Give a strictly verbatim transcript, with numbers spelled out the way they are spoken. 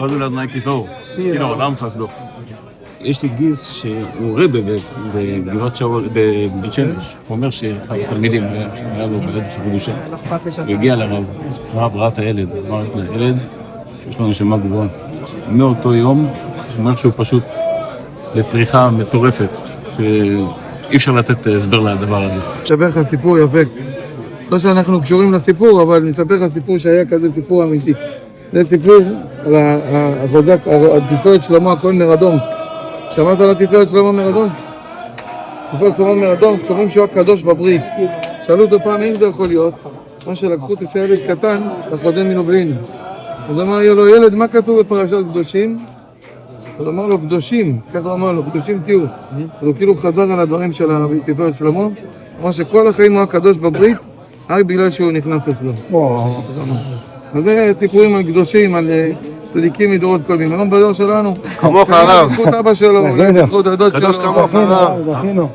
quando era Nike Tour, כאילו עולם פסדו. יש לי גיס שהוא רבה בגבעת שאול, בבית שמש. הוא אומר שהתלמידים, היה לו בלד שבודושה. הוא הגיע לרב, הרב ראה את הילד, אמר את הילד, שיש לו נשמה גבוהה. מאותו יום, הוא אומר שהוא פשוט לפריחה מטורפת, שאי אפשר לתת הסבר לדבר הזה. אספר לך סיפור יפה. לא שאנחנו קשורים לסיפור, אבל נספר לך סיפור שהיה כזה סיפור אמיתי. זה סיפור על התפארת שלמה הכהן מרדונסק. שמעת על התפארת שלמה מרדונסק? תפארת שלמה מרדונסק, קוראים שהוא הקדוש בברית. שאלו אותו פעם, אם זה יכול להיות? מה שלקחו אותו שילד קטן, לחוזה מלובלין. אז אמר לו, ילד, מה כתוב בפרשת קדושים? אז אמר לו, קדושים, ככה אמר לו, קדושים תהיו. אז הוא כאילו חזר על הדברים של התפארת שלמה. אמר שכל החיים הוא הקדוש בברית, רק בגלל שהוא נכנס אצלו. אז זה סיפורים על קדושים, על צדיקים מדורות קודמים. היום בדור שלנו, כמוך הרב. בזכות אבא שלו, בזכות הדוד שלו. קדוש כמוך הרב.